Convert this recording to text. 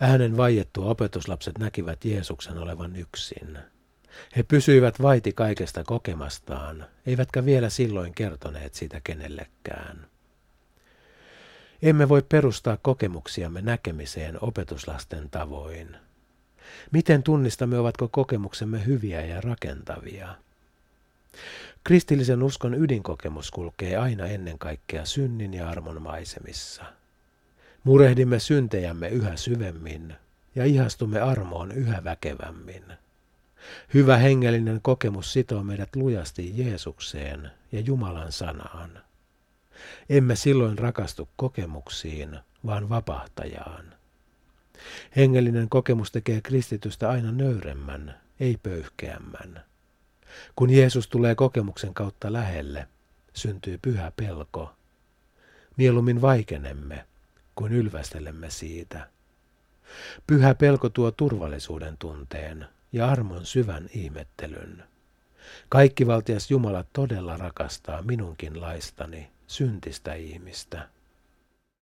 Äänen vaiettua opetuslapset näkivät Jeesuksen olevan yksin. He pysyivät vaiti kaikesta kokemastaan, eivätkä vielä silloin kertoneet siitä kenellekään. Emme voi perustaa kokemuksiamme näkemiseen opetuslasten tavoin. Miten tunnistamme, ovatko kokemuksemme hyviä ja rakentavia? Kristillisen uskon ydinkokemus kulkee aina ennen kaikkea synnin ja armon maisemissa. Murehdimme syntejämme yhä syvemmin ja ihastumme armoon yhä väkevämmin. Hyvä hengellinen kokemus sitoo meidät lujasti Jeesukseen ja Jumalan sanaan. Emme silloin rakastu kokemuksiin, vaan vapahtajaan. Hengellinen kokemus tekee kristitystä aina nöyremmän, ei pöyhkeämmän. Kun Jeesus tulee kokemuksen kautta lähelle, syntyy pyhä pelko. Mieluummin vaikenemme, kuin ylvästelemme siitä. Pyhä pelko tuo turvallisuuden tunteen ja armon syvän ihmettelyn. Kaikkivaltias Jumala todella rakastaa minunkin laistani, syntistä ihmistä.